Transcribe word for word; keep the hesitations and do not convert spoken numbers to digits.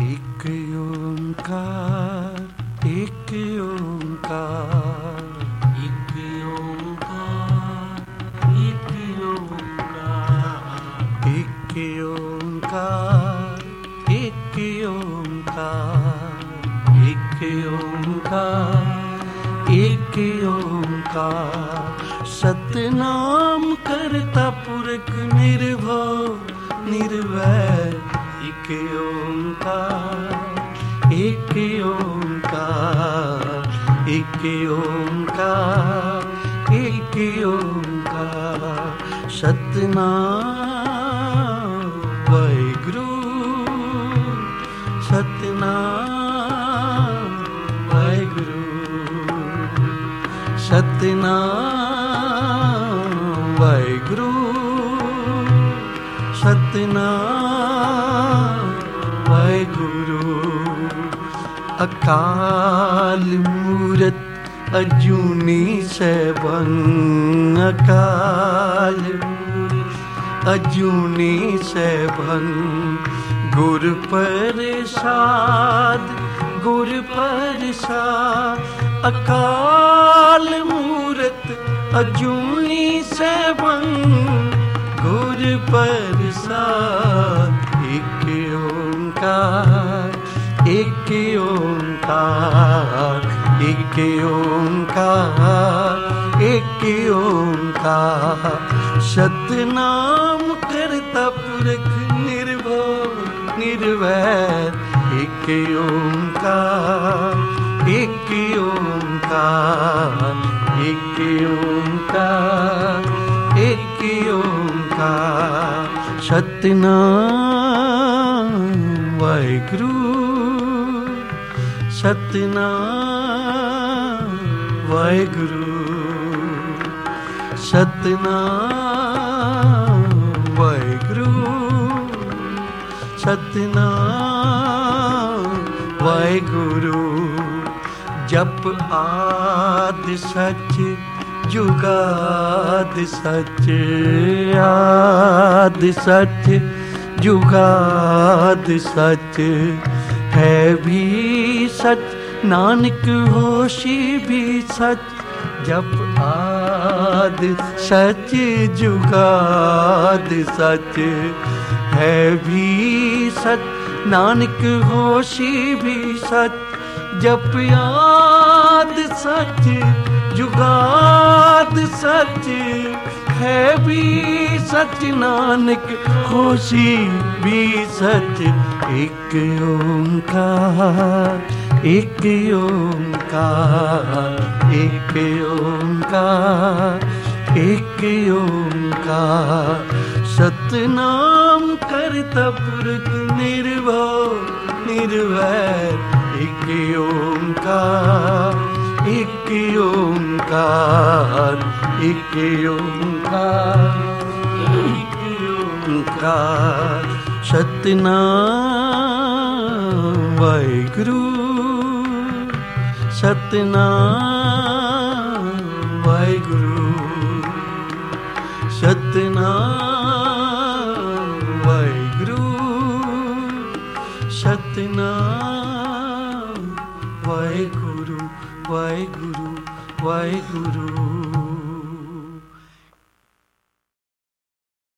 एक ओंकार, एक ओंकार, एक ओंकार, एक ओंकार, एक ओंकार, एक ओंकार, एक ओंकार, एक ओंकार। सतनाम करता पुरख निर्भव निर्वैर। एक ओंकार, एक ओंकार, एक ओंकार, एक ओंकार। सतनाम वाहिगुरु, सतनाम वाहिगुरु, सतनाम वाहिगुरु, सतनाम वाहिगुरु। अकाल मूरत अजूनी सैभं, अकाल मूरत अजूनी सैभं। गुर प्रसाद, गुर प्रसाद। अकाल मूरत अजूनी सैभं, गुर प्रसाद। एक ओंकार, एक ओंकार, एक ओंकार, एक ओंकार। सतनाम करता पुरख निर्भव निर्वैर। एक ओंकार, एक ओंकार, एक ओंकार, एक ओंकार। सतनाम वाहिगुरु, सतनाम वाहिगुरु, सतनाम वाहिगुरु, सतनाम वाहिगुरु। जप आद सच, जुगाद सच, आद सच, जुगाद सच। है भी सच, नानक होशी भी सच। जप आद सच, जुगाद सच। है भी सच, नानक होशी भी सच। जप आद सच, जुगाद सच। है भी सच, नानक होशी भी सच। एक ओंकार, एक ओंकार, एक ओंकार, एक ओंकार। सतनाम करता पुरख निर्भव निर्वैर। एक ओंकार, एक ओंकार, एक ओंकार, एक ओंकार। सतनाम वाहिगुरु, सतनाम वाहिगुरु, सतनाम वाहिगुरु, सतनाम वाहिगुरु, वाहिगुरु, वाहिगुरु।